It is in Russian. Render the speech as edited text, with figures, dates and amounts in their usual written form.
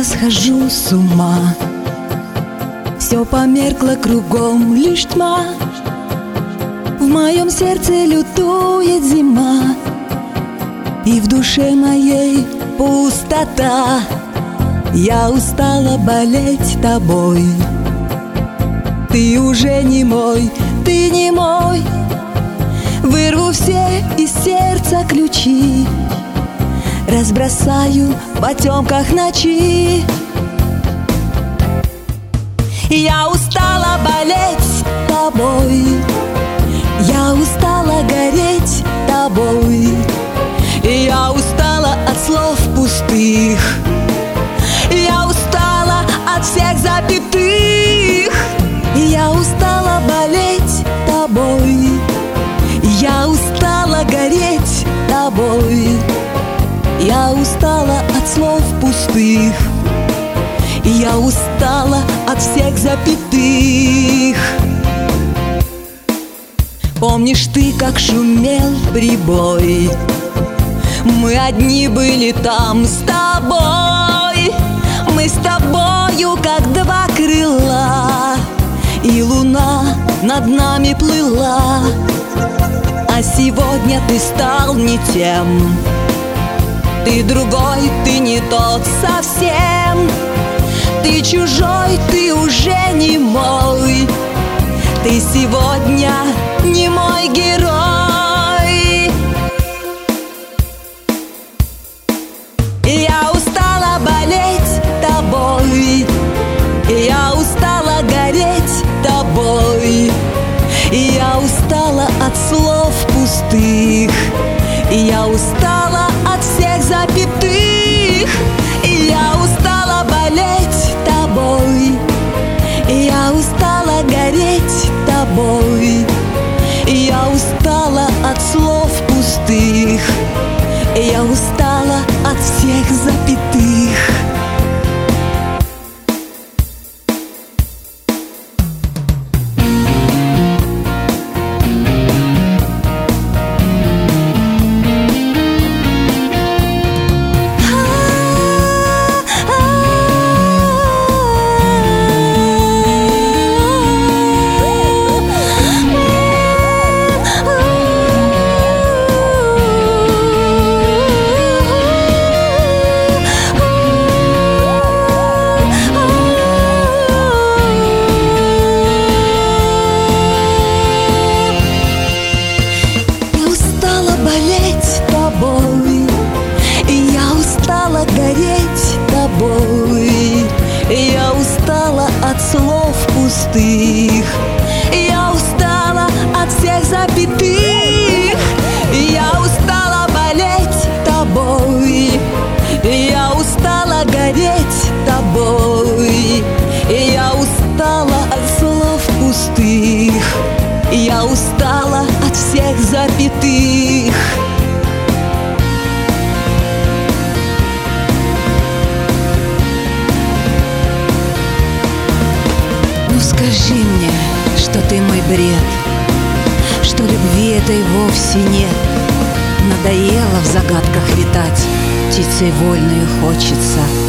схожу с ума. Все померкло кругом, лишь тьма. В моем сердце лютует зима, и в душе моей пустота. Я устала болеть тобой. Ты уже не мой, ты не мой. Вырву все из сердца ключи, разбросаю в потемках ночи. Я устала болеть тобой, я устала гореть тобой. Я устала от слов пустых, я устала от всех запятых. Я устала болеть тобой, я устала гореть тобой. Я устала от слов пустых, я устала от всех запятых. Помнишь ты, как шумел прибой? Мы одни были там с тобой. Мы с тобою, как два крыла, и луна над нами плыла. А сегодня ты стал не тем, ты другой, ты не тот совсем. Ты чужой, ты уже не мой. Ты сегодня не мой герой. Я устала болеть тобой, я устала гореть тобой. Я устала от слов пустых, я устала от всех запятых. Я устала болеть тобой, я устала гореть тобой. Я устала от слов пустых, я устала от всех запятых. Гореть тобой. Я устала от слов пустых, я устала от всех запятых. Я устала болеть тобой, я устала гореть тобой. Я устала от слов пустых, я устала от всех запятых. Ну скажи мне, что ты мой бред, что любви этой вовсе нет. Надоело в загадках витать, птицей вольною хочется